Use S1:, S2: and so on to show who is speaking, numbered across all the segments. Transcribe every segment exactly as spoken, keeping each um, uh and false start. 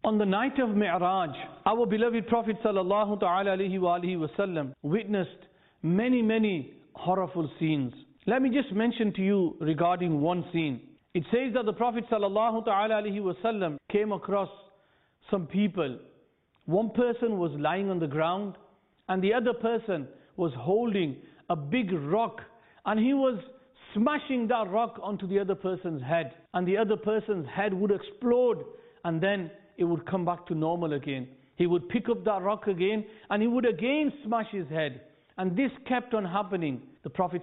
S1: On the night of Mi'raj, our beloved Prophet sallallahu ta'ala alayhi wa alihi wasallam witnessed many, many horrible scenes. Let me just mention to you regarding one scene. It says that the Prophet sallallahu ta'ala alayhi wasallam came across some people. One person was lying on the ground and the other person was holding a big rock, and he was smashing that rock onto the other person's head, and the other person's head would explode and then it would come back to normal again. He would pick up that rock again and he would again smash his head. And this kept on happening. The Prophet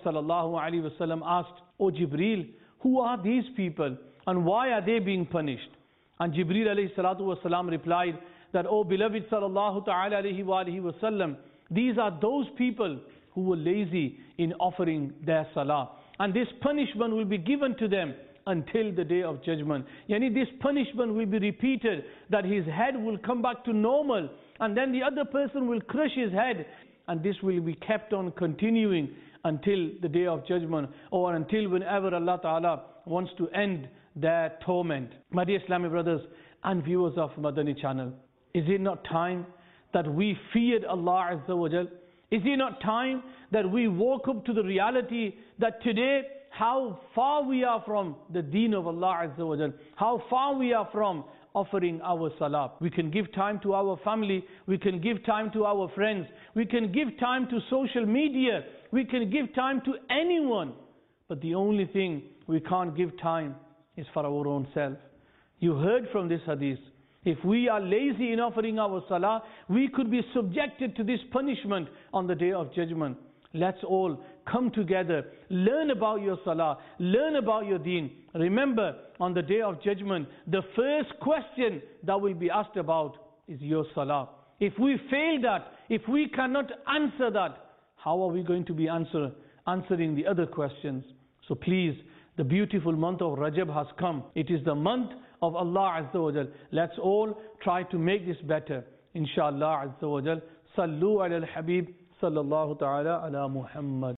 S1: ﷺ asked, "O Jibreel, who are these people and why are they being punished?" And Jibreel alayhi salatu wasalam replied that, "O beloved sallallahu ta'ala alayhi wa alihi wasallam, these are those people who were lazy in offering their salah. And this punishment will be given to them until the day of judgment." Yani this punishment will be repeated, that his head will come back to normal and then the other person will crush his head, and this will be kept on continuing until the day of judgment, or until whenever Allah Ta'ala wants to end their torment. My dear Islamic brothers and viewers of Madani channel, is it not time that we feared Allah Azza wa Jal? Is it not time that we woke up to the reality that today how far we are from the deen of Allah Azza wa Jal, how far we are from offering our salah? We can give time to our family, we can give time to our friends, we can give time to social media, we can give time to anyone, but the only thing we can't give time is for our own self. You heard from this hadith, if we are lazy in offering our salah, we could be subjected to this punishment on the day of judgment. Let's all come together, learn about your salah, learn about your deen. Remember, on the day of judgment, the first question that will be asked about is your salah. If we fail that, if we cannot answer that, how are we going to be answer, answering the other questions? So please, the beautiful month of Rajab has come. It is the month of Allah Azza wa Jal. Let's all try to make this better. Inshallah Azza wa Jal. Sallu ala al-Habib sallallahu ta'ala ala Muhammad.